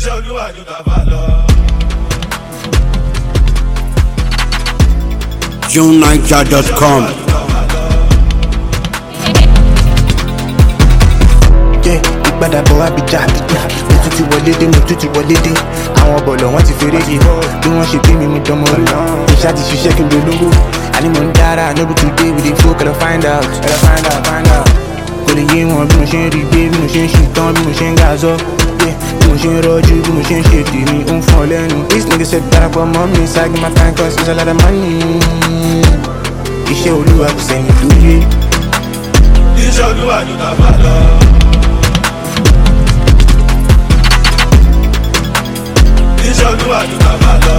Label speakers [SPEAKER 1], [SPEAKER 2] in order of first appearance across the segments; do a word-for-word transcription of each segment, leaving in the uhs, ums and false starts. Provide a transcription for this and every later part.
[SPEAKER 1] Iṣẹ́ Olúwa ju tàfà lọ.
[SPEAKER 2] June Niger dot com.
[SPEAKER 3] Ìpadàbọ̀ Abija Abija mo tún ti wọlé dé mo tún ti wọlé dé àwọn bọ̀lọ̀ wọ́n ti fèrè yìí bí wọ́n ṣe bí mi mo dánmọ́ rí iṣẹ́ àti ṣiṣẹ́ kí n dolówó àní mo ń dára no be today we dey flow kẹ́lọ́ find out kẹ́lọ́ find out find out kò lè yé wọn bí mo ṣe ń rí gbé bí mo ṣe ń ṣì tán bí mo ṣe ń gàzọ́ bí mo ṣe ń rọ́jú bí mo ṣe ń ṣe tèmi ó ń fún ọ lẹ́nu this nigga said darapọ̀ mọ́ mi ṣáàgì máa fine cause it's a lot of money iṣẹ́ Olúwa kò sẹ́ni lóye.
[SPEAKER 1] Iṣẹ́ Olúwa ju tàfà lọ. Iṣẹ́ Olúwa ju tàfà lọ.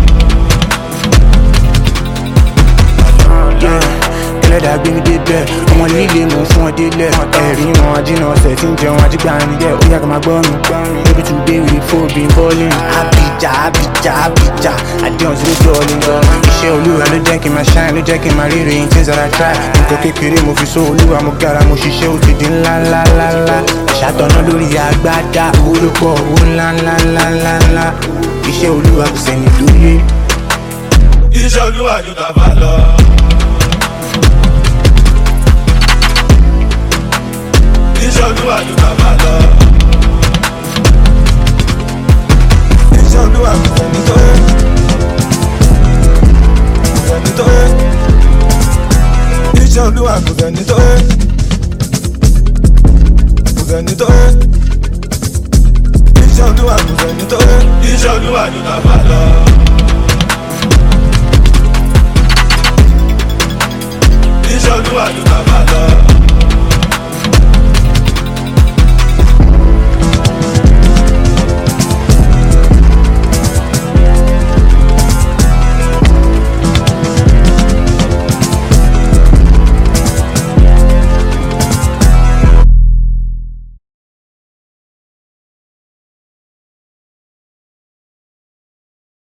[SPEAKER 3] Ẹlẹ́dàá gbé mi débẹ̀ ọmọ líle mò ń fún ọ délẹ̀ ẹ̀rí wọn ajínà ọ̀sẹ̀ tí ń jẹun ajígbà níjẹ́ ó yá ká máa gbọ́ mi maybe today we dey fall been balling Abija Abija Abija àdéhùn sí lójú ọ̀lẹ́ lọ iṣẹ́ Olúwa ló jẹ́ kí n máa shine ló jẹ́ kí n máa ríre in things that I try nǹkan kékeré mo fi sọ Olúwa mo gara mo ṣiṣẹ́ ó ti di ńlá ńlá ńlá ńlá ṣàtọ̀nà lórí agbádá owó ló pọ̀ owó ńlá ńlá ńlá ńlá ńlá iṣẹ́ Olúwa kò sẹ́ni lóye.
[SPEAKER 1] Iṣẹ́ Olúwa ju tàfà lọ. Iṣẹ́ Olúwa ju tàfà lọ. Iṣẹ́ Olúwa kò sẹ́ni tó yẹ. Kò sẹ́ni tó yẹ. Iṣẹ́ Olúwa kò sẹ́ni tó yẹ. Kò sẹ́ni tó yẹ. Iṣẹ́ Olúwa kò sẹ́ni tó yẹ. Iṣẹ́ Olúwa ju tàfà lọ. Iṣẹ́ Olúwa ju tàfà lọ.